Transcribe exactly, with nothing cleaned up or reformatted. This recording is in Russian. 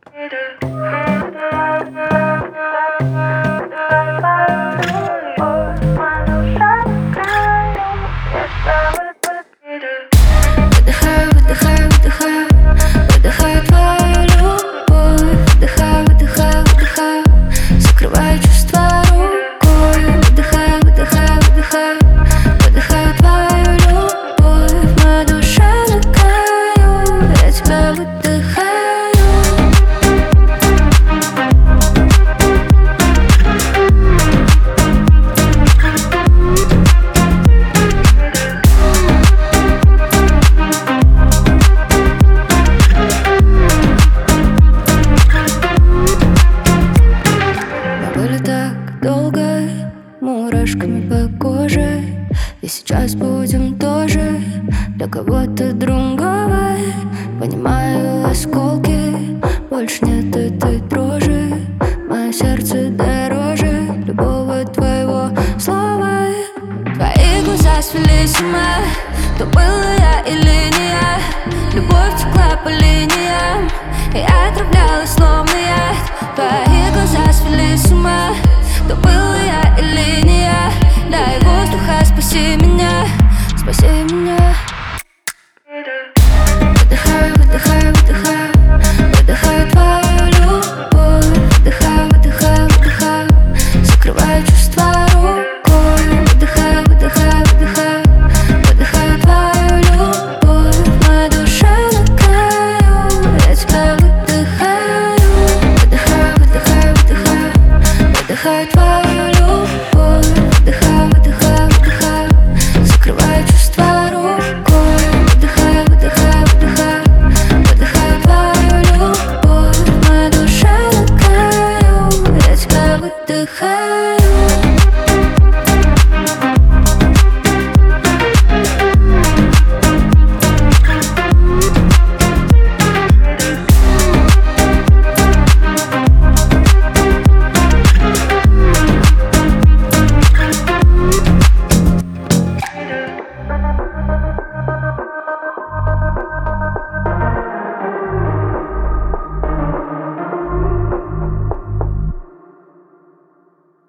Выдыхаю, выдыхаю, выдыхаю, выдыхаю твою любовь. Выдыхаю, выдыхаю, выдыхаю, закрываю чувства рукой. Выдыхаю, выдыхаю, выдыхаю, выдыхаю твою любовь. Моя душа на краю, я тебя выдыхаю. Были так долго, мурашками по коже, и сейчас будем тоже для кого-то другого. Понимаю осколки, больше нет этой дрожи. Мое сердце дороже любого твоего слова. Твои глаза свели с ума, то было я или не я. Любовь текла по линиям,